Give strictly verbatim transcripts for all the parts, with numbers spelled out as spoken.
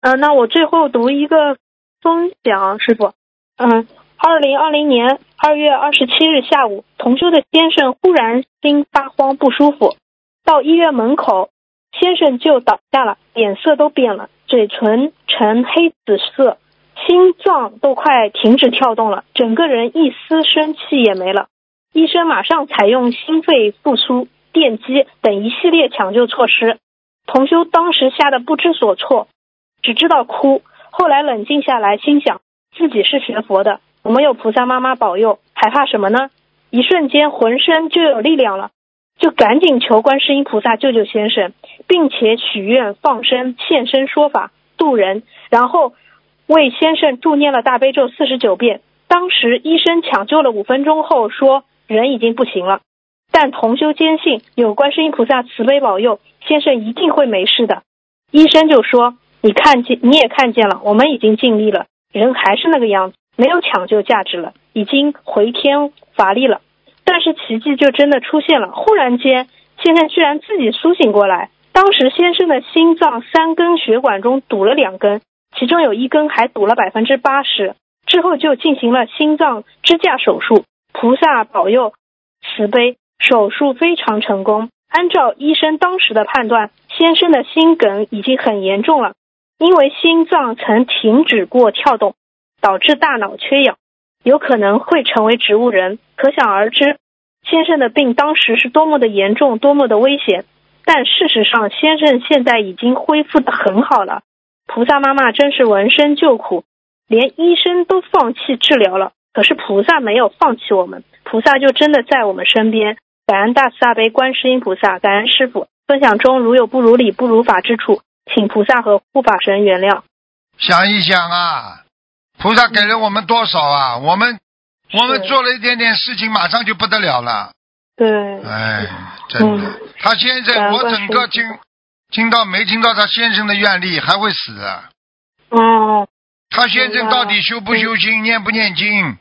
呃，那我最后读一个分享，师傅。嗯，二零二零年二月二十七日下午，同修的先生忽然心发慌不舒服，到医院门口，先生就倒下了，脸色都变了，嘴唇呈黑紫色，心脏都快停止跳动了，整个人一丝生气也没了。医生马上采用心肺复苏、电击等一系列抢救措施。同修当时吓得不知所措，只知道哭。后来冷静下来，心想自己是学佛的，我们有菩萨妈妈保佑，还怕什么呢？一瞬间浑身就有力量了，就赶紧求观世音菩萨救救先生，并且许愿放生现身说法度人，然后为先生助念了大悲咒四十九遍。当时医生抢救了五分钟后说人已经不行了，但同修坚信有观世音菩萨慈悲保佑，先生一定会没事的。医生就说你看见你也看见了，我们已经尽力了，人还是那个样子，没有抢救价值了，已经回天乏力了。但是奇迹就真的出现了，忽然间先生居然自己苏醒过来。当时先生的心脏三根血管中堵了两根，其中有一根还堵了百分之八十，之后就进行了心脏支架手术，菩萨保佑慈悲，手术非常成功。按照医生当时的判断，先生的心梗已经很严重了，因为心脏曾停止过跳动，导致大脑缺氧，有可能会成为植物人。可想而知，先生的病当时是多么的严重，多么的危险。但事实上，先生现在已经恢复得很好了。菩萨妈妈真是闻声救苦，连医生都放弃治疗了，可是菩萨没有放弃我们，菩萨就真的在我们身边。感恩大慈大悲观世音菩萨，感恩师父。分享中如有不如理不如法之处，请菩萨和护法神原谅。 想一想啊，菩萨给了我们多少啊？我们我们做了一点点事情，马上就不得了了。 对， 哎，真的，嗯、他先生，我整个听听到没听到他先生的愿力，还会死啊。 哦。 他先生到底修不修心，念不念经？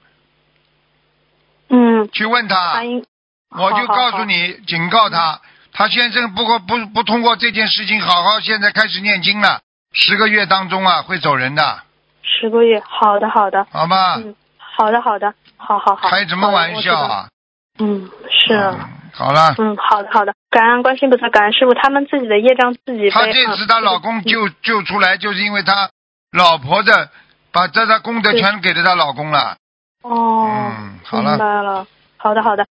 嗯。 去问他。我就告诉你，警告他，他先生不过不不通过这件事情，好好现在开始念经了，十个月当中啊会走人的。 十个月，好的好的。 好吧。 嗯，好的好的，好好好。 开什么玩笑啊？ 嗯，是。 嗯，好了。 嗯，好的好的，感恩观世音菩萨，感恩师父，他们自己的业障自己背。 他这次她老公救、嗯、救出来，就是因为他老婆的把这他功德全给了他老公了。 哦。 嗯，好了。 明白了。好的好的。